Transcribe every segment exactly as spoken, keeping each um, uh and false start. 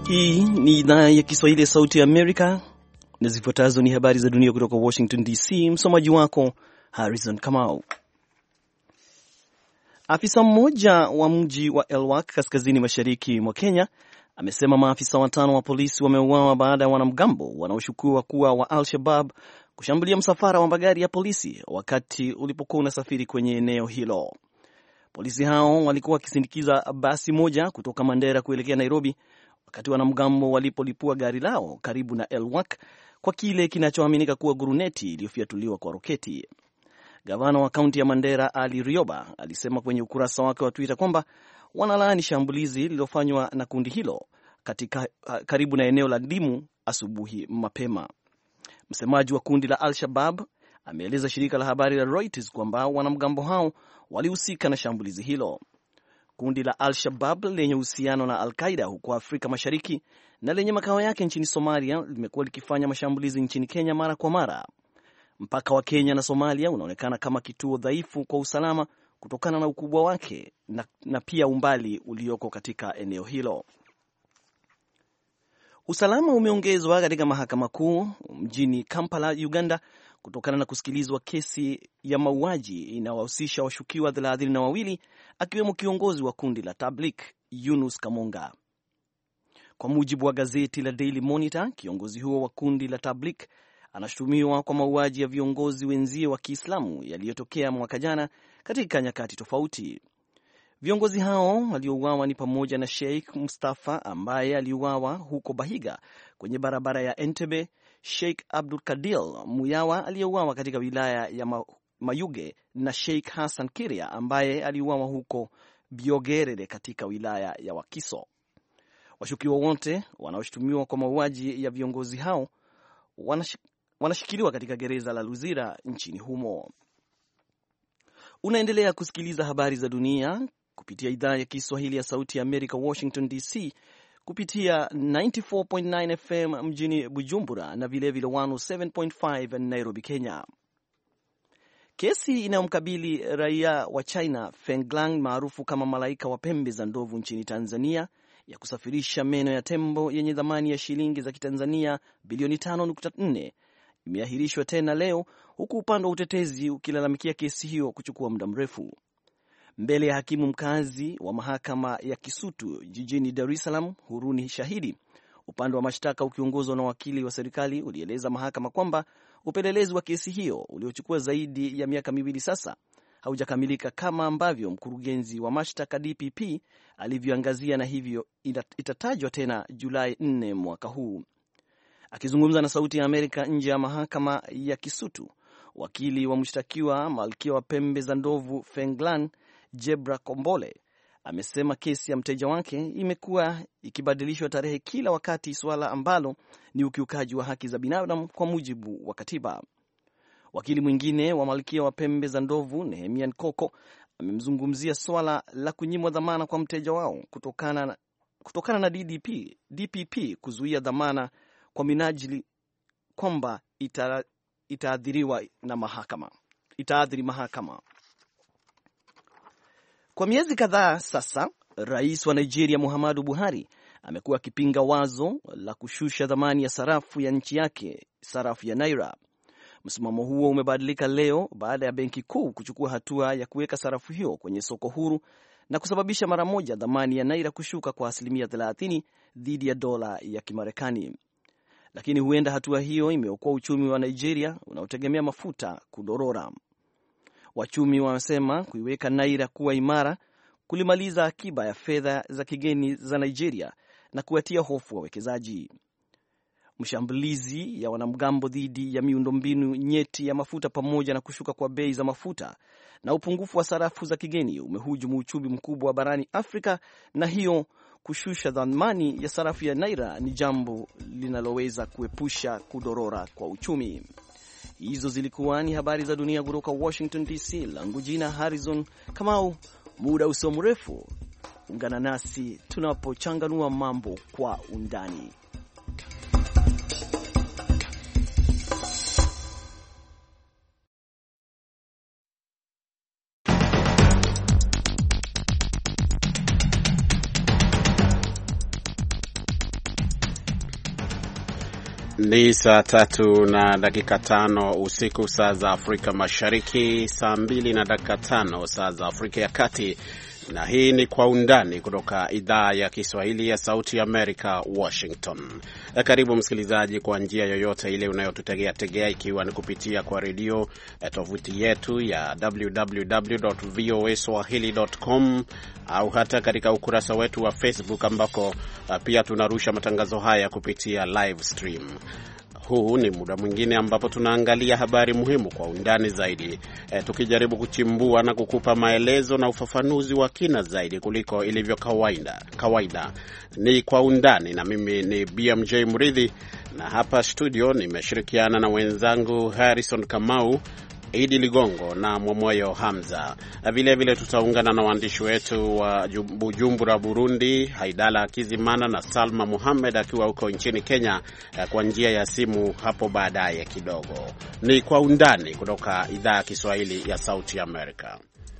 Hii ni idhaa ya Kiswahili ya Sauti ya Amerika na zifuatazo ni habari za dunia kutoka Washington D C. Msomaji wako Harrison Kamau. Afisa mmoja wa mji wa Elwak kaskazini mashariki mwa Kenya amesema maafisa watano wa polisi wameuawa baada ya wanamgambo wanaoshukiwa kuwa wa Al-Shabaab kushambulia msafara wa magari ya polisi wakati ulipokuwa unasafiri kwenye eneo hilo. Polisi hao walikuwa wakisindikiza basi moja kutoka Mandera kuelekea Nairobi wakati wanamgambo walipolipua gari lao karibu na Elwak kwa kile kinachoaminika kuwa guruneti iliyofiatuliwa kwa roketi. Gavana wa kaunti ya Mandera Ali Rioba alisema kwenye ukurasa wake wa Twitter kwamba wanalaani shambulizi lililofanywa na kundi hilo katika karibu na eneo la Dimu asubuhi mapema. Msemaji wa kundi la Al-Shabaab ameeleza shirika la habari la Reuters kwamba wanamgambo hao walihusika na shambulizi hilo. Kundi la Al-Shabaab lenye uhusiano na Al-Qaeda huko Afrika Mashariki na lenye makao yake nchini Somalia limekuwa likifanya mashambulizi nchini Kenya mara kwa mara. Mpaka wa Kenya na Somalia unaonekana kama kituo dhaifu kwa usalama kutokana na ukubwa wake na, na pia umbali ulioko katika eneo hilo. Usalama umeongezwa katika mahakama kuu mjini Kampala, Uganda, kutokana na kusikilizwa kesi ya mauaji inawahusisha washukiwa thelathini na wawili akiwemo kiongozi wa kundi la Tabligh Yunus Kamonga. Kwa mujibu wa gazeti la Daily Monitor, kiongozi huo wa kundi la Tabligh anashutumiwa kwa mauaji ya viongozi wenzie wa Kiislamu yaliyotokea mwaka jana katika nyakati tofauti. Viongozi hao waliouawa ni pamoja na Sheikh Mustafa ambaye aliuawa huko Bahiga kwenye barabara ya Entebbe, Sheikh Abdul Kadir Muyawa aliyeuawa katika wilaya ya Mayuge na Sheikh Hassan Kiria ambaye aliuawa huko Biogerere katika wilaya ya Wakiso. Washukiwa wote wanaoshutumiwa kwa mauaji ya viongozi hao wanashikiliwa katika gereza la Luzira nchini humo. Unaendelea kusikiliza habari za dunia kupitia idhaa ya Kiswahili ya Sauti ya Amerika, Washington D C, kupitia tisini na nne nukta tisa F M mjini Bujumbura na vilevile mia moja saba nukta tano Nairobi, Kenya. Kesi inayomkabili raia wa China Feng Lang maarufu kama malaika wa pembe za ndovu nchini Tanzania ya kusafirisha meno ya tembo yenye thamani ya shilingi za Kitanzania bilioni tano nukta nne imeahirishwa tena leo, huku upande wa utetezi ukilalamikia kesi hiyo kuchukua muda mrefu. Mbele ya hakimu mkazi wa mahakama ya Kisutu jijini Dar es Salaam, Huruni Shahidi, upande wa mashtaka ukiongozwa na wakili wa serikali ulieleza mahakama kwamba upelelezi wa kesi hiyo uliochukua zaidi ya miaka miwili sasa haujakamilika kama ambavyo mkurugenzi wa mashtaka D P P alivyoangazia, na hivyo itatajwa tena Julai nne mwaka huu. Akizungumza na Sauti ya Amerika nje ya mahakama ya Kisutu, wakili wa mshtakiwa malkia wa pembe za ndovu Fenglan Jebra Kombole amesema kesi ya mteja wake imekuwa ikibadilishwa tarehe kila wakati, swala ambalo ni ukiukaji wa haki za binadamu kwa mujibu wa katiba. Wakili mwingine wa malkia wa pembe za ndovu Nehemia Nkoko amemzungumzia swala la kunyimwa dhamana kwa mteja wao kutokana, kutokana na D D P, D P P kuzuia dhamana kwa minajili kwamba ita, itaadhiriwa na mahakama. Itaadhiri mahakama. Kwa miezi kadhaa sasa, Rais wa Nigeria Muhammadu Buhari amekuwa akipinga wazo la kushusha dhamani ya sarafu ya nchi yake, sarafu ya Naira. Msimamo huo umebadilika leo baada ya benki kuu kuchukua hatua ya kuweka sarafu hiyo kwenye soko huru na kusababisha mara moja dhamani ya Naira kushuka kwa asilimia thelathini dhidi ya dola ya Kimarekani. Lakini huenda hatua hiyo imeokoa uchumi wa Nigeria unaotegemea mafuta kudorora. Wachumi wanasema kuiweka Naira kuwa imara kulimaliza akiba ya fedha za kigeni za Nigeria na kuwatia hofu wawekezaji. Mshambulizi ya wanamgambo dhidi ya miundombinu nyeti ya mafuta pamoja na kushuka kwa bei za mafuta na upungufu wa sarafu za kigeni umehujumu uchumi mkubwa barani Afrika, na hiyo kushusha dhamani ya sarafu ya Naira ni jambo linaloweza kuepusha kudorora kwa uchumi. Hizo zilikuwa ni habari za dunia kutoka Washington D C. Langu jina Harrison Kamau. Muda usio mrefu ungana nasi tunapochanganua mambo kwa undani. Ni saa tatu na dakika tano usiku saa za Afrika Mashariki, saa mbili na dakika tano saa za Afrika ya Kati. Na hii ni Kwa Undani kutoka idhaa ya Kiswahili ya Sauti Amerika, Washington. Karibu msikilizaji kwa njia yoyote ile unayotutegea tegea, ikiwa ni kupitia kwa redio, tovuti yetu ya double-u double-u double-u dot v o a swahili dot com au hata katika ukurasa wetu wa Facebook ambako pia tunarusha matangazo haya kupitia live stream. Huu ni muda mwingine ambapo tunaangalia habari muhimu kwa undani zaidi, e, tukijaribu kuchimbua na kukupa maelezo na ufafanuzi wa kina zaidi kuliko ilivyo kawaida. Kawaida ni Kwa Undani, na mimi ni B M J Mridhi, na hapa studio nimeshirikiana na wenzangu Harrison Kamau, Idi Ligongo na Mwamoyo Hamza. Vile vile tutaungana na waandishi wetu wa Bujumbura, Burundi, Haidala Kizimana na Salma Muhammad akiwa huko nchini Kenya kwa njia ya simu hapo baadaye kidogo. Ni Kwa Undani kutoka idhaa ya Kiswahili ya Sauti Amerika.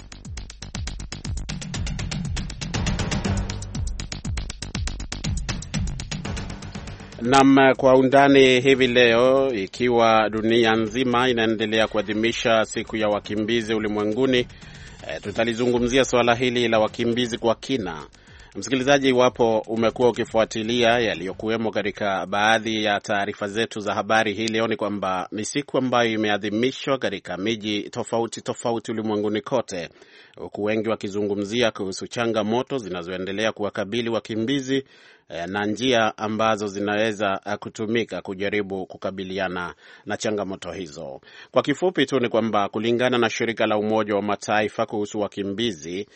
Nam, Kwa Undani hivi leo, ikiwa dunia nzima inaendelea kuadhimisha siku ya wakimbizi ulimwenguni, e, tutalizungumzia swala hili la wakimbizi kwa kina. Msikilizaji, iwapo umekuwa ukifuatilia yaliyokuwemo katika baadhi ya taarifa zetu za habari hii leo, ni kwamba ni siku ambayo imeadhimishwa katika miji tofauti tofauti ulimwenguni kote, huku wengi wakizungumzia kuhusu changamoto zinazoendelea kuwakabili wakimbizi na njia ambazo zinaweza kutumika kujaribu kukabiliana na changamoto hizo. Kwa kifupi tu ni kwamba kulingana na shirika la Umoja wa Mataifa kuhusu wakimbizi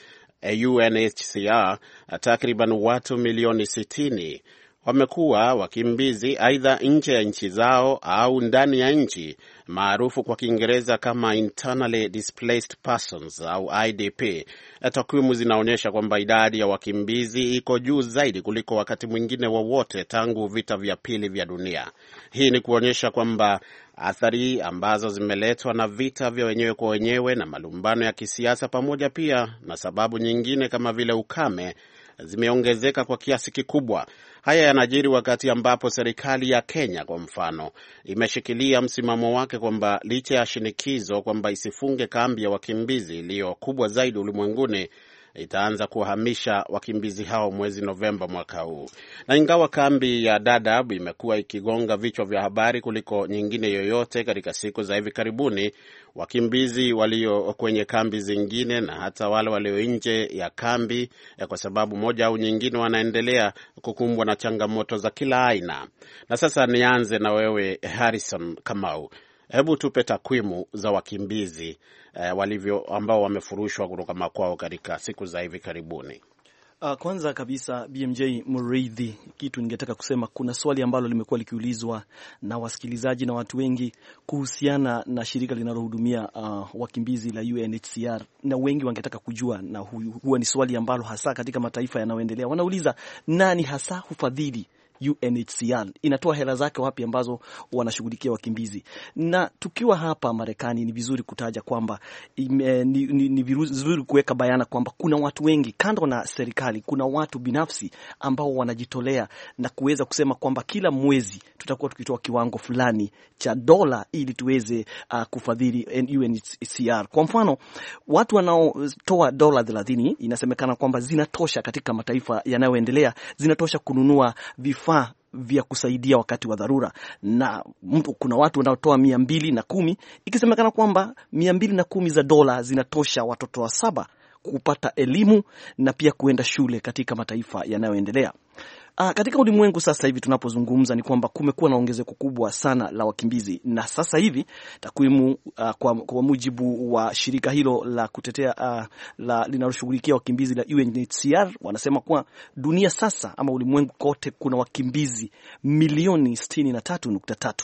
U N H C R, takriban watu milioni sitini wamekuwa wakimbizi aidha nje ya nchi zao au ndani ya nchi, maarufu kwa Kiingereza kama internally displaced persons au I D P. Takwimu zinaonyesha kwamba idadi ya wakimbizi iko juu zaidi kuliko wakati mwingine wowote tangu vita vya pili vya dunia. Hii ni kuonyesha kwamba athari ambazo zimeletwa na vita vya wenyewe kwa wenyewe na malumbano ya kisiasa, pamoja pia na sababu nyingine kama vile ukame, zimeongezeka kwa kiasi kikubwa. Haya yanajiri wakati ambapo serikali ya Kenya kwa mfano imeshikilia msimamo wake kwamba licha ya shinikizo kwamba isifunge kambi ya wakimbizi iliyo kubwa zaidi ulimwenguni, itaanza kuhamisha wakimbizi hao mwezi Novemba mwaka huu. Na ingawa kambi ya Dadaab imekuwa ikigonga vichwa vya habari kuliko nyingine yoyote katika siku za hivi karibuni, wakimbizi walio kwenye kambi zingine na hata wale walio nje ya kambi, kwa sababu moja au nyingine, wanaendelea kukumbwa na changamoto za kila aina. Na sasa nianze na wewe Harrison Kamau. Hebu tupe takwimu za wakimbizi eh, walivyo ambao wamefurushwa kutoka makwao katika siku za hivi karibuni. Uh, kwanza kabisa B M J Muridhi, kitu ningetaka kusema, kuna swali ambalo limekuwa likiulizwa na wasikilizaji na watu wengi kuhusiana na shirika linalohudumia uh, wakimbizi la U N H C R, na wengi wangetaka kujua, na huwa ni swali ambalo hasa katika mataifa yanayoendelea wanauliza, nani hasa hufadhili U N H C R, inatoa hela zake wapi ambazo wanashughulikia wakimbizi? Na tukiwa hapa Marekani ni vizuri kutaja kwamba ni, ni, ni vizuri kuweka bayana kwamba kuna watu wengi kando na serikali, kuna watu binafsi ambao wanajitolea na kuweza kusema kwamba kila mwezi tutakuwa tukitoa kiwango fulani cha dola ili tuweze uh, kufadhili U N H C R. Kwa mfano, watu wanaotoa dola thelathini inasemekana kwamba zinatosha katika mataifa yanayoendelea, zinatosha kununua vifaa vya kusaidia wakati wa dharura. Na kuna watu wanaotoa mia mbili na kumi, ikisemekana kwamba mia mbili na kumi za dola zinatosha watoto wa saba kupata elimu na pia kuenda shule katika mataifa yanayoendelea. Uh, katika ulimwengu sasa hivi tunapozungumza ni kwamba kumekuwa na ongezeko kubwa sana la wakimbizi, na sasa hivi takwimu uh, kwa, kwa mujibu wa shirika hilo la kutetea uh, la linaloshughulikia wakimbizi la U N H C R, wanasema kuwa dunia sasa ama ulimwengu kote kuna wakimbizi milioni sitini na tatu nukta tatu.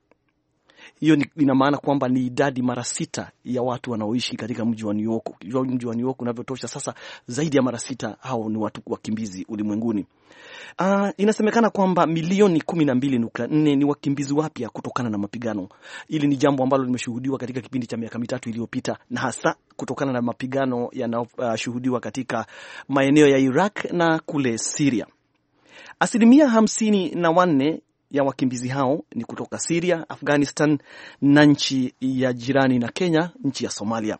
Hiyo ina maana kwamba ni idadi mara sita ya watu wanaoishi katika mji wa New York. Mji wa New York unavyotosha sasa zaidi ya mara sita hao ni watu wakimbizi ulimwenguni. Uh, inasemekana kwamba milioni kumi na mbili nukta nne ni wakimbizi wapya kutokana na mapigano. Hili ni jambo ambalo limeshuhudiwa katika kipindi cha miaka mitatu iliyopita, na hasa kutokana na mapigano yanayoshuhudiwa uh, katika maeneo ya Iraq na kule Syria. Asilimia hamsini na wanne ya wakimbizi hao ni kutoka Syria, Afghanistan na nchi ya jirani na Kenya, nchi ya Somalia.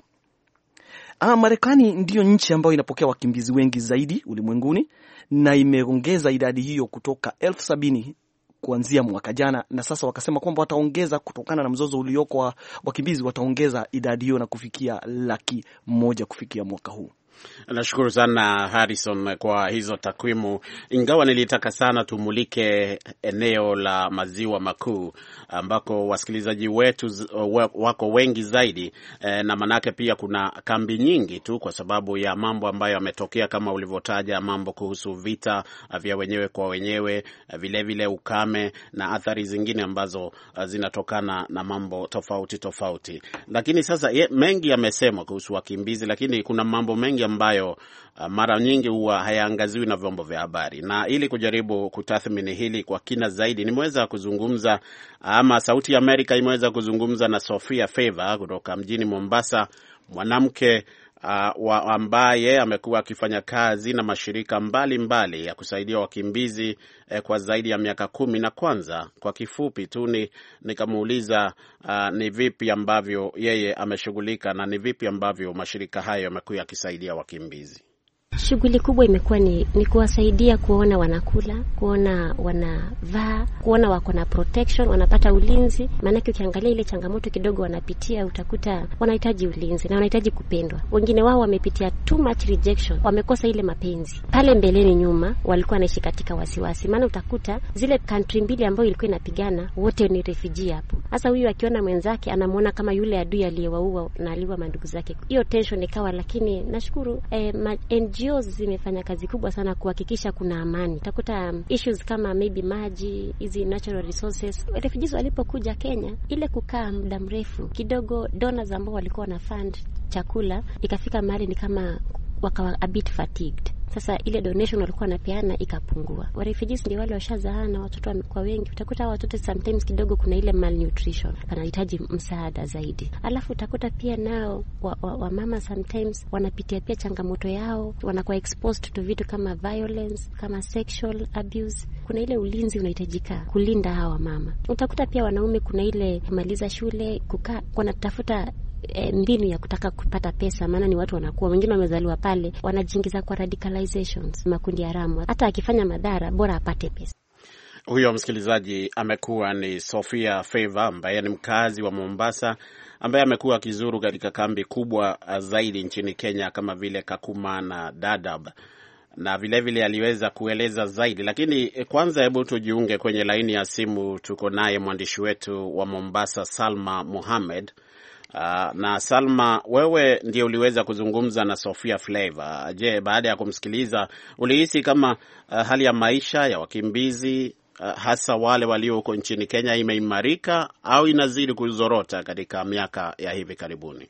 Ah, Marekani ndiyo nchi ambayo inapokea wakimbizi wengi zaidi ulimwenguni na imeongeza idadi hiyo kutoka elfu sabini kuanzia mwaka jana, na sasa wakasema kwamba wataongeza kutokana na mzozo ulioko wa wakimbizi, wataongeza idadi hiyo na kufikia laki moja kufikia mwaka huu. Nashukuru sana Harrison kwa hizo takwimu, ingawa nilitaka sana tumulike eneo la maziwa makuu ambako wasikilizaji wetu wako wengi zaidi, na manake pia kuna kambi nyingi tu kwa sababu ya mambo ambayo yametokea kama ulivyotaja, mambo kuhusu vita vya wenyewe kwa wenyewe, vile vile ukame na athari zingine ambazo zinatokana na mambo tofauti tofauti. Lakini sasa ye, mengi yamesemwa kuhusu wakimbizi, lakini kuna mambo mengi ambayo uh, mara nyingi huwa hayaangaziwi na vyombo vya habari. Na ili kujaribu kutathmini hili kwa kina zaidi, nimeweza kuzungumza ama Sauti ya Amerika imeweza kuzungumza na Sofia Favor kutoka mjini Mombasa, mwanamke uh, wa ambaye amekuwa akifanya kazi na mashirika mbalimbali mbali ya kusaidia wakimbizi eh, kwa zaidi ya miaka kumi. Na kwanza kwa kifupi tu ni nikamuuliza uh, ni vipi ambavyo yeye ameshughulika na ni vipi ambavyo mashirika hayo yamekuwa yakisaidia wakimbizi. Shughuli kubwa imekuwa ni, ni kuwasaidia kuona wanakula, kuona wanavaa, kuona wako na protection, wanapata ulinzi. Maana ukiangalia ile changamoto kidogo wanapitia, utakuta wanahitaji ulinzi na wanahitaji kupendwa. Wengine wao wamepitia too much rejection, wamekosa ile mapenzi. Pale mbeleni nyuma walikuwa wanaishi katika wasiwasi. Maana utakuta zile country mbili ambayo ilikuwa inapigana, wote ni refugee hapo. Sasa huyu akiona mwenzake anamuona kama yule adui aliyewaua na aliwa mandugu zake. Hiyo tension ikawa, lakini nashukuru eh, N G O zimefanya kazi kubwa sana kuhakikisha kuna amani. Utakuta um, issues kama maybe maji, hizi natural resources. Refugees walipokuja Kenya, ile kukaa muda mrefu kidogo, donors ambao walikuwa na fund chakula ikafika mahali ni kama wakawa a bit fatigued. Sasa ile donation walikuwa wanapeana ikapungua. Wa refugees ndio wale washazaana, watoto wamekuwa wengi. Utakuta watoto sometimes kidogo kuna ile malnutrition, wanahitaji msaada zaidi. Alafu utakuta pia nao wa, wa, wa mama sometimes wanapitia pia changamoto yao, wanakuwa exposed to vitu kama violence, kama sexual abuse. Kuna ile ulinzi unahitajika kulinda hawa mama. Utakuta pia wanaume kuna ile kumaliza shule, kukaa wanatafuta E, mbinu ya kutaka kupata pesa, maana ni watu wanakuwa wengine wamezaliwa pale, wanajiingiza kwa radicalizations, makundi haramu. Hata akifanya madhara bora apate pesa. Huyo msikilizaji amekuwa ni Sofia Favor ambaye ni mkazi wa Mombasa, ambaye amekuwa akizuru katika kambi kubwa zaidi nchini Kenya kama vile Kakuma na Dadaab, na vile vile aliweza kueleza zaidi. Lakini kwanza hebu tujiunge kwenye laini ya simu, tuko naye mwandishi wetu wa Mombasa Salma Mohamed. Uh, na Salma, wewe ndiye uliweza kuzungumza na Sofia Favor. Je, baada ya kumsikiliza ulihisi kama uh, hali ya maisha ya wakimbizi uh, hasa wale walio huko nchini Kenya imeimarika au inazidi kuzorota katika miaka ya hivi karibuni?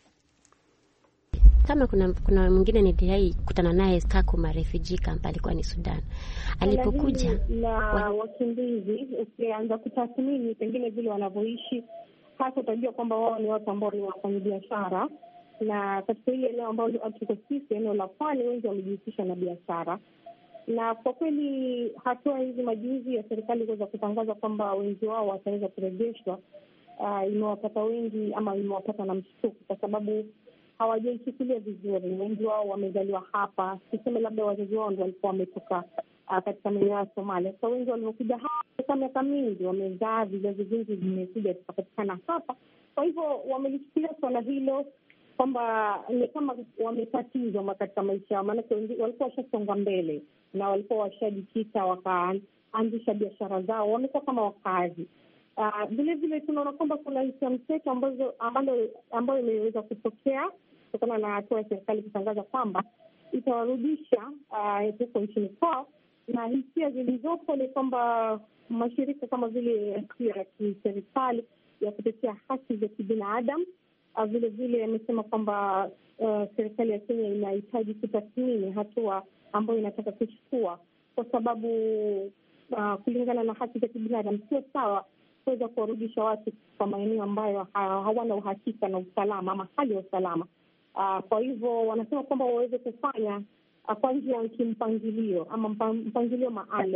Kama kuna kuna mwingine niliwahi kutana naye Kakuma refugee camp, alikuwa ni Sudan. Alipokuja na wakimbizi, ukianza kutathmini pengine vile wanavyoishi, hasa utajua kwamba wao ni watu ambao ni wafanyabiashara, na katika ile eneo ambao tuko sisi, eneo la Pwani, wengi wamejihusisha na biashara. Na kwa kweli hatua hizi majuzi ya serikali kuweza kutangaza kwamba wengi wao wataweza kurejeshwa, uh, imewapata wengi ama imewapata na mshtuko, kwa sababu hawajaichukulia vizuri. Wengi wao wamezaliwa hapa, tuseme labda wazazi wao ndio walikuwa wametoka uh, katika maeneo ya Somalia. Kwa wengi waliokuja hapa kwa miaka mingi wamezaa, vizazi vingi vimekuja tukapatikana hapa. Kwa hivyo wamelichukulia swala hilo kwamba ni kama wametatizwa katika maisha yao, maana walikuwa washasonga mbele na walikuwa washajikita wakaanzisha biashara zao, wamekuwa kama wakazi. Uh, vile vile tunaona kwamba kuna hisia mseto ambazo ambayo ambayo imeweza kutokea kutokana na hatua ya serikali kutangaza kwamba itawarudisha huko uh, nchini kwao, na hisia zilizopo ni kwamba mashirika kama vile ya kiserikali ya kutetea haki za kibinadamu uh, vile vile yamesema kwamba uh, serikali ya Kenya inahitaji kutathmini hatua ambayo inataka kuchukua, kwa sababu uh, kulingana na haki za kibinadamu sio sawa kuweza kuwarudisha watu kwa maeneo ambayo hawana uhakika na usalama ama hali ya usalama. Uh, kwa hivyo wanasema kwamba waweze kufanya uh, kwa njia ya kimpangilio ama mpangilio maalum,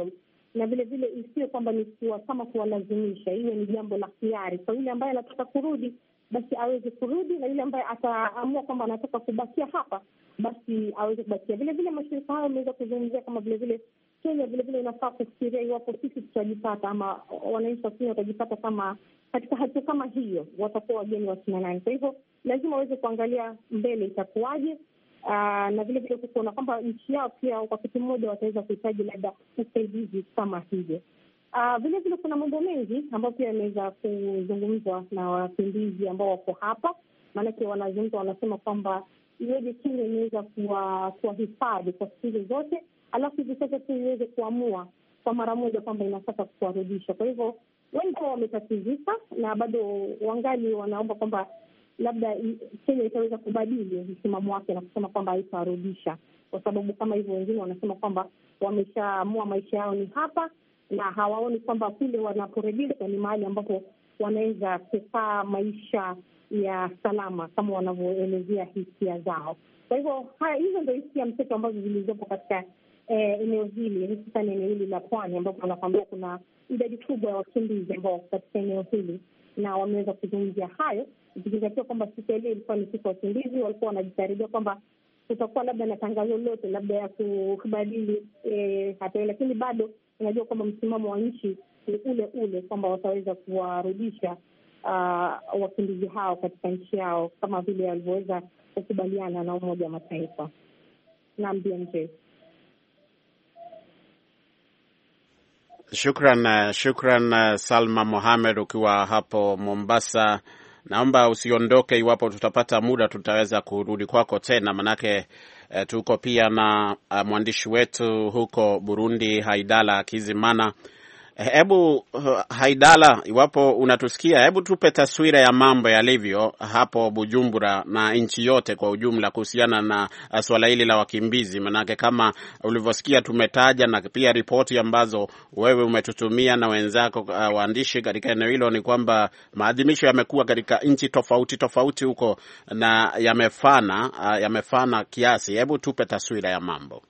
na vile vile isiyo kwamba ni kuwa kama kuwalazimisha, iwe ni jambo la hiari. Kwa yule ambaye anataka kurudi basi aweze kurudi, na yule ambaye ataamua kwamba anataka kubakia hapa basi aweze kubakia. Vile vile mashirika hayo yameweza kuzungumzia kama vile vile Kenya vile vile inafaa kufikiria iwapo sisi tutajipata ama wananchi wa Kenya watajipata kama katika hatua kama hiyo, watakuwa wageni wa kina nani. Kwa hivyo lazima waweze kuangalia mbele itakuwaje, na vile vile kuona kwamba nchi yao pia kwa kitu mmoja wataweza kuhitaji labda usaidizi kama hivyo. Uh, vile vile kuna mambo mengi ambayo pia yameweza kuzungumzwa na wakimbizi ambao wako hapa. Maanake wanazungumza, wanasema kwamba iweje Kenya imeweza kuwahifadhi kwa siku zote, alafu hivi sasa tu iweze kuamua kwa mara moja kwamba inataka kuwarudisha. Kwa hivyo wengi wametatizika na bado wangali wanaomba kwamba labda Kenya itaweza kubadili msimamo wake na kusema kwamba haitawarudisha, kwa sababu kama hivyo wengine wanasema kwamba wameshaamua maisha yao ni hapa na hawaoni kwamba kule wanaporejea ni mahali ambapo wanaweza kukaa maisha ya salama kama wanavyoelezea hisia zao. Kwa hivyo hizo ndio hisia mseto ambazo zilizopo katika eh, eneo hili, hususan eneo hili la pwani, ambapo wanakwambia kuna idadi kubwa ya wakimbizi ambao katika eneo hili, na wameweza kuzungumzia hayo, ikizingatia kwamba siku ile ilikuwa ni siku ya wakimbizi. Walikuwa wanajitarajia kwamba kutakuwa labda na tangazo lote labda ya kubadili eh, hatua, lakini bado unajua kwamba msimamo wa nchi ni ule ule kwamba wataweza kuwarudisha uh, wakimbizi hao katika nchi yao kama vile walivyoweza kukubaliana na Umoja wa Mataifa. Na B M J. Shukran, shukran Salma Mohamed ukiwa hapo Mombasa. Naomba usiondoke, iwapo tutapata muda tutaweza kurudi kwako tena, manake eh, tuko pia na uh, mwandishi wetu huko Burundi Haidala Kizimana. Hebu uh, Haidala, iwapo unatusikia, hebu tupe taswira ya mambo yalivyo hapo Bujumbura na nchi yote kwa ujumla kuhusiana na uh, swala hili la wakimbizi. Manake kama ulivyosikia tumetaja na pia ripoti ambazo wewe umetutumia na wenzako uh, waandishi katika eneo hilo, ni kwamba maadhimisho yamekuwa katika nchi tofauti tofauti huko na yamefana uh, yamefana kiasi. Hebu tupe taswira ya mambo.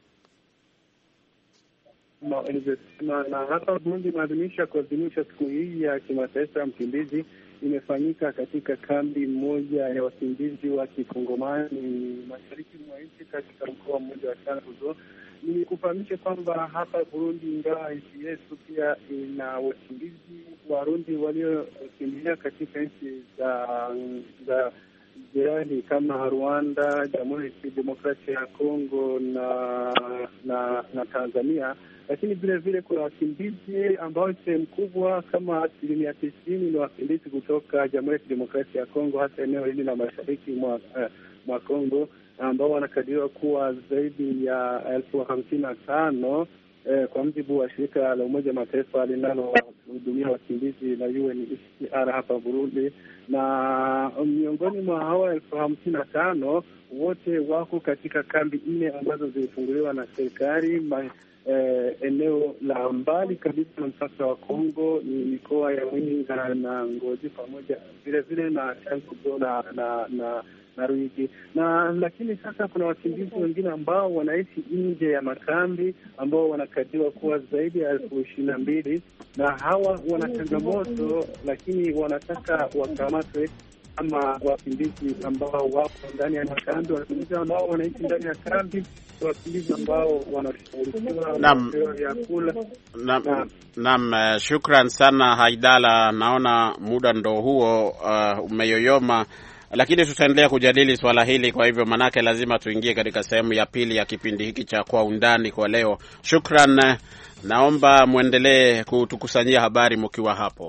Na, na, na hapa Burundi maadhimisho ya kuadhimisha siku hii ya kimataifa ya mkimbizi imefanyika katika kambi moja ya wakimbizi wa Kikongomani mashariki mwa nchi katika mkoa mmoja wa Chankuzo. Ni kufahamisha kwamba hapa Burundi, ingawa nchi yetu pia ina wakimbizi Warundi waliokimbilia katika nchi za za jirani kama Rwanda, Jamhuri ya Kidemokrasia ya Kongo na na na Tanzania, lakini vile vile kuna wakimbizi ambao sehemu kubwa kama asilimia tisini ni wakimbizi kutoka Jamhuri ya Kidemokrasia ya Kongo, hasa eneo hili la mashariki mwa uh, mwa Kongo, ambao wanakadiriwa kuwa zaidi ya elfu hamsini na tano eh, kwa mujibu wa shirika la Umoja Mataifa linalohudumia wakimbizi la U N H C R hapa Burundi. Na miongoni mwa hawa elfu hamsini na tano wote wako katika kambi nne ambazo zilifunguliwa na serikali. Eh, eneo la mbali kabisa na mpaka wa Kongo ni mikoa ya Muyinga na Ngozi pamoja vile vile na Chankuzo na na na na Ruyigi. Na lakini sasa kuna wakimbizi wengine ambao wanaishi nje ya makambi ambao wanakadiriwa kuwa zaidi ya elfu ishirini na mbili, na hawa wana changamoto, lakini wanataka wakamatwe ama wakimbizi ambao wapo ndani ya makambi, wakimbizi ambao wanaishi ndani ya kambi, wakimbizi ambao wanashughulikiwa na vyakula. Naam, naam, shukran sana Haidala. Naona muda ndo huo uh, umeyoyoma, lakini tutaendelea kujadili swala hili. Kwa hivyo manake lazima tuingie katika sehemu ya pili ya kipindi hiki cha Kwa Undani kwa leo. Shukran, naomba muendelee kutukusanyia habari mkiwa hapo.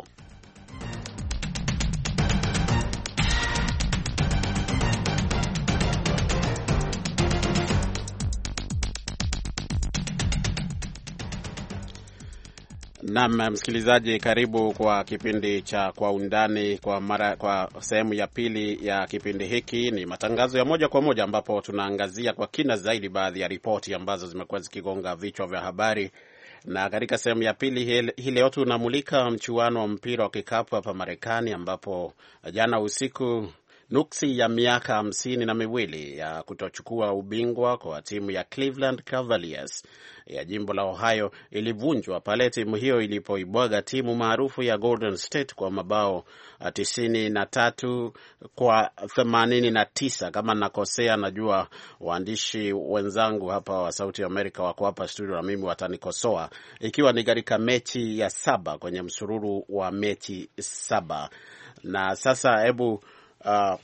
Naam, msikilizaji, karibu kwa kipindi cha Kwa Undani kwa mara kwa sehemu ya pili ya kipindi hiki. Ni matangazo ya moja kwa moja ambapo tunaangazia kwa kina zaidi baadhi ya ripoti ambazo zimekuwa zikigonga vichwa vya habari. Na katika sehemu ya pili hii leo tunamulika mchuano wa mpira wa kikapu hapa Marekani, ambapo jana usiku nuksi ya miaka hamsini na miwili ya kutochukua ubingwa kwa timu ya Cleveland Cavaliers ya jimbo la Ohio ilivunjwa pale timu hiyo ilipoibwaga timu maarufu ya Golden State kwa mabao tisini na tatu kwa themanini na tisa. Kama nakosea, najua waandishi wenzangu hapa wa Sauti ya Amerika wako hapa studio na mimi watanikosoa, ikiwa ni katika mechi ya saba kwenye msururu wa mechi saba. Na sasa hebu uh,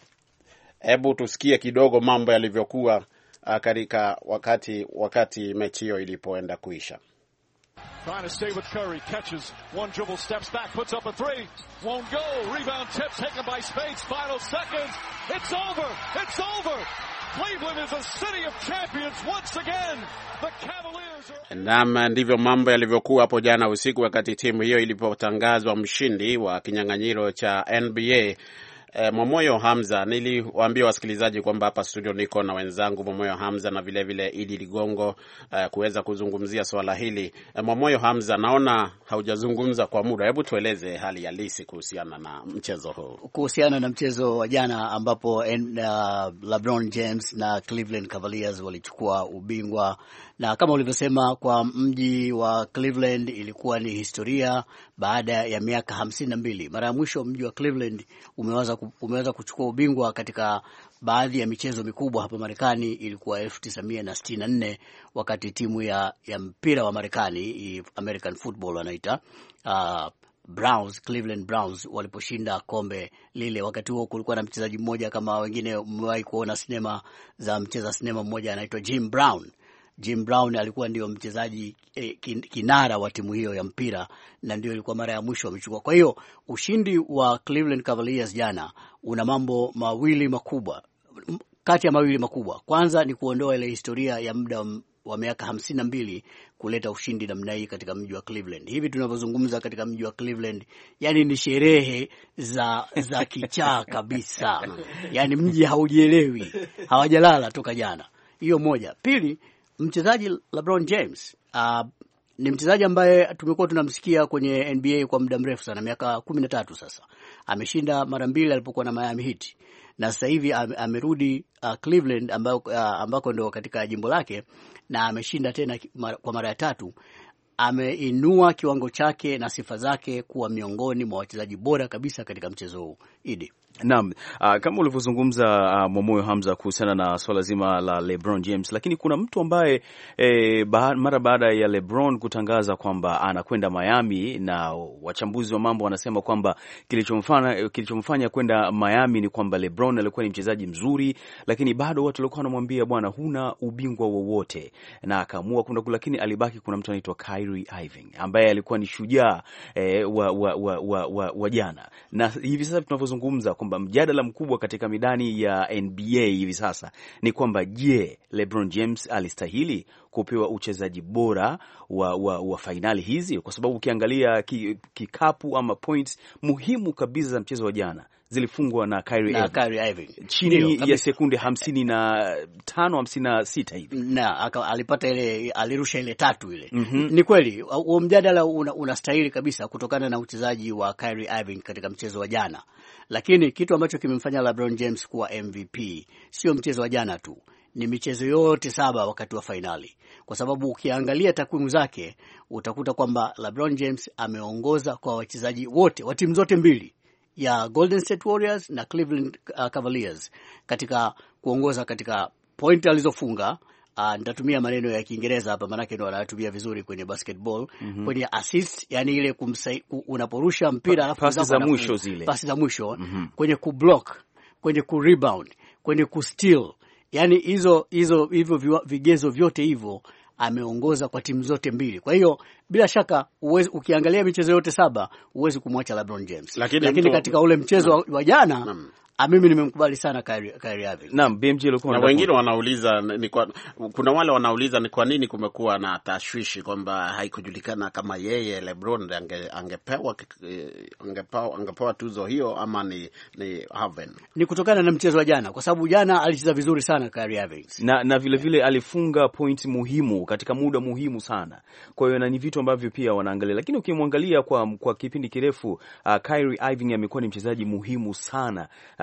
hebu tusikie kidogo mambo yalivyokuwa uh, katika wakati wakati mechi hiyo ilipoenda kuisha. Trying to stay with Curry, catches one dribble, steps back, puts up a three, won't go, rebound tip taken by Spades, final seconds, it's over, it's over. Cleveland is a city of champions once again. The Cavaliers are... Naam, ndivyo mambo yalivyokuwa hapo jana usiku wakati timu hiyo ilipotangazwa mshindi wa kinyang'anyiro cha N B A. E, Momoyo Hamza, niliwaambia wasikilizaji kwamba hapa studio niko na wenzangu Momoyo Hamza na vile vile Idi Ligongo e, kuweza kuzungumzia swala hili. E, Momoyo Hamza, naona haujazungumza kwa muda. Hebu tueleze hali halisi kuhusiana na mchezo huu. Kuhusiana na mchezo wa jana ambapo uh, LeBron James na Cleveland Cavaliers walichukua ubingwa, na kama ulivyosema, kwa mji wa Cleveland ilikuwa ni historia baada ya miaka hamsini na mbili. Mara ya mwisho mji wa Cleveland umeweza umeweza kuchukua ubingwa katika baadhi ya michezo mikubwa hapa Marekani ilikuwa elfu tisa mia sitini na nne wakati timu ya ya mpira wa Marekani, American football wanaita, uh, Browns, Cleveland Browns waliposhinda kombe lile. Wakati huo kulikuwa na mchezaji mmoja, kama wengine mmewahi kuona sinema za mcheza sinema mmoja anaitwa Jim Brown. Jim Brown alikuwa ndio mchezaji eh, kinara wa timu hiyo ya mpira, na ndio ilikuwa mara ya mwisho wamechukua. Kwa hiyo ushindi wa Cleveland Cavaliers jana una mambo mawili makubwa, kati ya mawili makubwa. Kwanza ni kuondoa ile historia ya muda wa miaka hamsini na mbili kuleta ushindi namna hii katika mji wa Cleveland. Hivi tunavyozungumza katika mji wa Cleveland, yani ni sherehe za za kichaa kabisa. Yani mji haujielewi, hawajalala toka jana. Hiyo moja. Pili, mchezaji LeBron James uh, ni mchezaji ambaye tumekuwa tunamsikia kwenye N B A kwa muda mrefu sana, miaka kumi na tatu sasa. Ameshinda mara mbili alipokuwa na Miami Heat, na sasa hivi amerudi uh, Cleveland ambako uh, ambako ndio katika jimbo lake, na ameshinda tena kwa mara ya tatu. Ameinua kiwango chake na sifa zake kuwa miongoni mwa wachezaji bora kabisa katika mchezo huu. Idi. Naam, uh, kama ulivyozungumza uh, Momoyo Hamza kuhusiana na swala zima la LeBron James, lakini kuna mtu ambaye eh, ba- mara baada ya LeBron kutangaza kwamba anakwenda Miami, na wachambuzi wa mambo wanasema kwamba kilichomfanya kilichomfanya kwenda Miami ni kwamba LeBron alikuwa ni mchezaji mzuri, lakini bado watu walikuwa wanamwambia bwana, huna ubingwa wowote, na akaamua kwenda kule. Lakini alibaki, kuna mtu anaitwa Kyrie Irving ambaye alikuwa ni shujaa eh, wa wa wa, wa, wa, wa jana, na hivi sasa tunavyozungumza kwamba mjadala mkubwa katika midani ya N B A hivi sasa ni kwamba je, LeBron James alistahili kupewa uchezaji bora wa, wa, wa fainali hizi? Kwa sababu ukiangalia kikapu ki ama points muhimu kabisa za mchezo wa jana zilifungwa na Kyrie na Kyrie Irving chini Dio, ya sekunde hamsini na tano hamsini na sita hivi, na aka, alipata ile alirusha ile tatu ile. Mm-hmm. Ni kweli huo mjadala unastahili una kabisa kutokana na uchezaji wa Kyrie Irving katika mchezo wa jana, lakini kitu ambacho kimemfanya LeBron James kuwa M V P sio mchezo wa jana tu, ni michezo yote saba wakati wa fainali, kwa sababu ukiangalia takwimu zake utakuta kwamba LeBron James ameongoza kwa wachezaji wote wa timu zote mbili, ya Golden State Warriors na Cleveland uh, Cavaliers, katika kuongoza katika point alizofunga. Uh, nitatumia maneno ya Kiingereza hapa manake ndio wanatumia vizuri kwenye basketball. Mm-hmm. Kwenye assist, yani ile kumsai, unaporusha mpira alafu pasi za mwisho zile. Pasi za mwisho. Mm-hmm. Kwenye kublock, kwenye kurebound, kwenye kusteal. Yani hizo hizo hivyo vigezo vyote hivyo ameongoza kwa timu zote mbili. Kwa hiyo bila shaka uwezi, ukiangalia michezo yote saba uwezi kumwacha LeBron James. Lakini, lakini mtu, katika ule mchezo wa jana nam. mimi nimemkubali sana Kyrie Kyrie Irving. Naam, B M J ilikuwa na wengine wanauliza ni kwa, kuna wale wanauliza ni kwa nini kumekuwa na tashwishi kwamba haikujulikana kama yeye LeBron ange, angepewa angepewa angepewa tuzo hiyo ama ni ni Harden. Ni kutokana na mchezo wa jana, kwa sababu jana alicheza vizuri sana Kyrie Irving. Na na vile vile alifunga point muhimu katika muda muhimu sana. Kwa hiyo na ni vitu ambavyo pia wanaangalia. Lakini ukimwangalia kwa kwa kipindi kirefu uh, Kyrie Irving amekuwa ni mchezaji muhimu sana uh,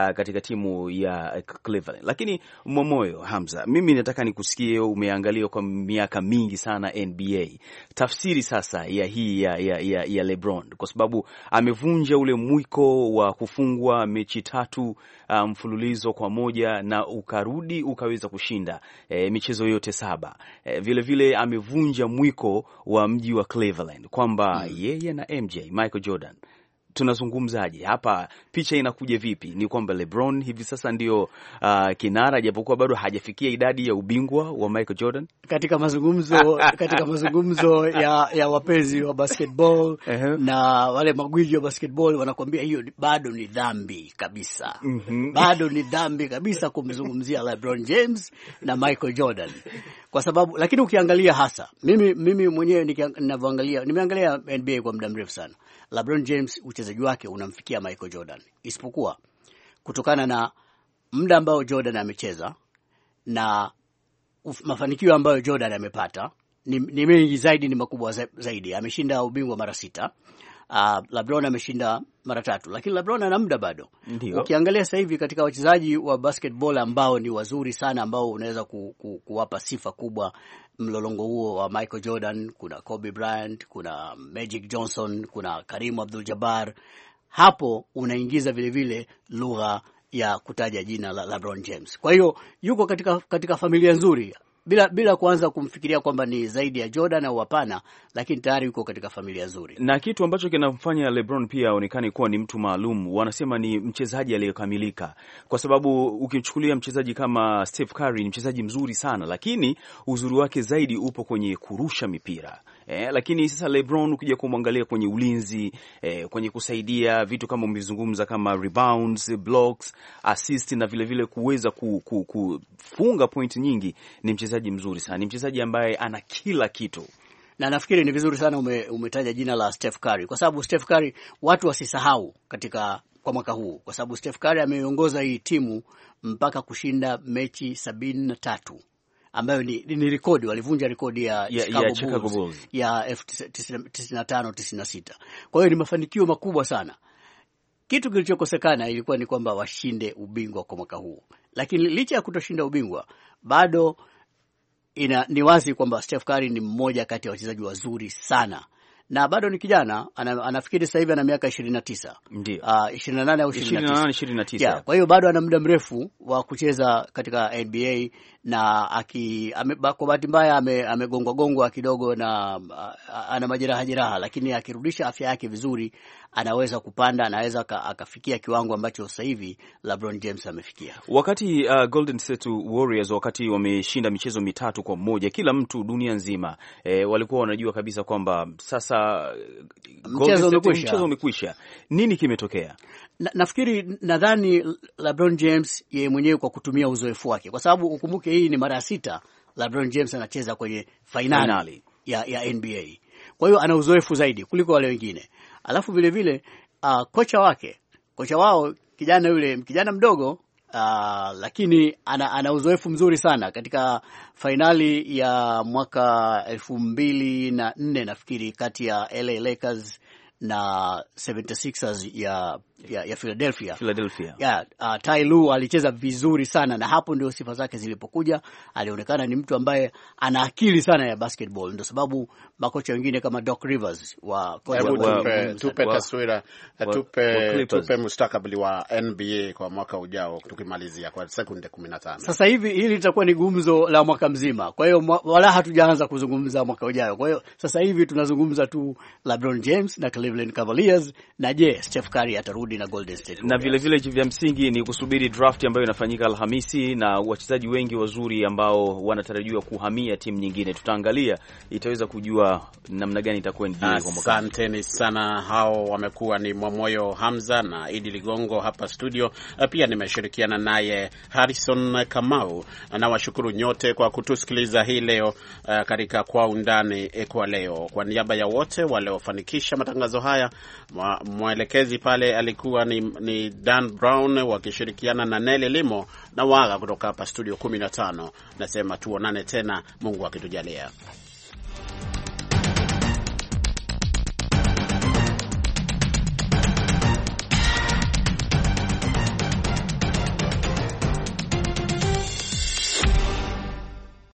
katika timu ya Cleveland. Lakini Momoyo Hamza, mimi nataka nikusikie, umeangalia kwa miaka mingi sana N B A, tafsiri sasa ya hii ya, ya, ya, ya LeBron, kwa sababu amevunja ule mwiko wa kufungwa mechi tatu mfululizo um, kwa moja na ukarudi ukaweza kushinda e, michezo yote saba. E, vile vile amevunja mwiko wa mji wa Cleveland kwamba mm. yeye na M J Michael Jordan, tunazungumzaje hapa? Picha inakuja vipi? Ni kwamba LeBron hivi sasa ndio uh, kinara, japokuwa bado hajafikia idadi ya ubingwa wa Michael Jordan. Katika mazungumzo katika mazungumzo ya, ya wapenzi wa basketball uh-huh. na wale magwiji wa basketball wanakuambia hiyo bado ni dhambi kabisa. Mm-hmm. Bado ni dhambi kabisa kumzungumzia LeBron James na Michael Jordan. Kwa sababu, lakini ukiangalia hasa mimi mimi mwenyewe ninavyoangalia, nimeangalia N B A kwa muda mrefu sana. LeBron James uchezaji wake unamfikia Michael Jordan, isipokuwa kutokana na muda ambao Jordan amecheza na uf, mafanikio ambayo Jordan amepata ni, ni mengi zaidi, ni makubwa zaidi. Ameshinda ubingwa mara sita. Uh, LeBron ameshinda mara tatu, lakini LeBron ana muda bado. Ndiyo. Ukiangalia sasa hivi katika wachezaji wa basketball ambao ni wazuri sana, ambao unaweza ku, ku, kuwapa sifa kubwa mlolongo huo wa Michael Jordan, kuna Kobe Bryant, kuna Magic Johnson, kuna Kareem Abdul-Jabbar. Hapo unaingiza vile vile lugha ya kutaja jina la LeBron James. Kwa hiyo yuko katika katika familia nzuri, bila bila kuanza kumfikiria kwamba ni zaidi ya Jordan au hapana, lakini tayari yuko katika familia nzuri. Na kitu ambacho kinamfanya LeBron pia aonekane kuwa ni mtu maalum, wanasema ni mchezaji aliyekamilika, kwa sababu ukimchukulia mchezaji kama Steph Curry ni mchezaji mzuri sana, lakini uzuri wake zaidi upo kwenye kurusha mipira. Eh, lakini sasa LeBron ukija kumwangalia kwenye ulinzi, eh, kwenye kusaidia vitu kama umezungumza kama rebounds, blocks, assist na vile vile kuweza ku, ku, kufunga point nyingi, ni mchezaji mzuri sana. Ni mchezaji ambaye ana kila kitu. Na nafikiri ni vizuri sana ume, umetaja jina la Steph Curry, kwa sababu Steph Curry watu wasisahau katika kwa mwaka huu, kwa sababu Steph Curry ameongoza hii timu mpaka kushinda mechi sabini na tatu. Ambayo ni, ni rekodi, walivunja rekodi ya, ya, Chicago, ya Chicago Bulls, Bulls ya elfu tisini na tano tisini na sita. Kwa hiyo ni mafanikio makubwa sana. Kitu kilichokosekana ilikuwa ni kwamba washinde ubingwa kwa mwaka huu, lakini licha ya kutoshinda ubingwa bado ina, ni wazi kwamba Steph Curry ni mmoja kati ya wachezaji wazuri sana, na bado ni kijana, ana, anafikiri sasa hivi ana miaka ishirini na tisa. Ndio. Uh, ishirini na nane au ishirini na tisa. Yeah, kwa hiyo bado ana muda mrefu wa kucheza katika N B A, na aki ame, kwa bahati mbaya amegongwa gongwa kidogo na uh, ana majeraha jeraha, lakini akirudisha afya yake vizuri anaweza kupanda, anaweza akafikia kiwango ambacho sasa hivi LeBron James amefikia. Wakati uh, Golden State Warriors wakati wameshinda michezo mitatu kwa moja, kila mtu dunia nzima eh, walikuwa wanajua kabisa kwamba sasa mchezo umekwisha. Nini kimetokea? Na, nafikiri nadhani LeBron James yeye mwenyewe kwa kutumia uzoefu wake, kwa sababu ukumbuke hii ni mara ya sita LeBron James anacheza kwenye finali ya, ya N B A. Kwa hiyo ana uzoefu zaidi kuliko wale wengine. Alafu vile vile uh, kocha wake, kocha wao kijana yule kijana mdogo uh, lakini ana, ana uzoefu mzuri sana katika finali ya mwaka elfu mbili na nne nafikiri, kati ya L A Lakers na seventy-sixers ya ya, ya Philadelphia. Philadelphia. Yeah, uh, Ty Lue alicheza vizuri sana, na hapo ndio sifa zake zilipokuja. Alionekana ni mtu ambaye ana akili sana ya basketball, ndio sababu makocha wengine kama Doc Rivers wa tupe, tupe taswira tupe tupe mustakabali wa N B A kwa mwaka ujao, tukimalizia kwa sekunde kumi na tano. Sasa hivi hili litakuwa ni gumzo la mwaka mzima, kwa hiyo wala hatujaanza kuzungumza mwaka ujao. Kwa hiyo sasa hivi tunazungumza tu LeBron James na Cleveland Cavaliers, na je, Steph Curry atarudi na Golden State. Na vile vile vya msingi ni kusubiri draft ambayo inafanyika Alhamisi, na wachezaji wengi wazuri ambao wanatarajiwa kuhamia timu nyingine. Tutaangalia, itaweza kujua namna gani itakuwa N B A kwa mwaka. Asanteni sana. Hao wamekuwa ni Mwamoyo Hamza na Idi Ligongo hapa studio. Pia nimeshirikiana naye Harrison Kamau. Na washukuru nyote kwa kutusikiliza hii leo uh, katika Kwa Undani kwa leo. Kwa niaba ya wote waliofanikisha matangazo haya, mwelekezi pale alikuwa ni, ni Dan Brown wakishirikiana na Nelly Limo, na waga kutoka hapa studio kumi na tano. Nasema tuonane tena Mungu akitujalia.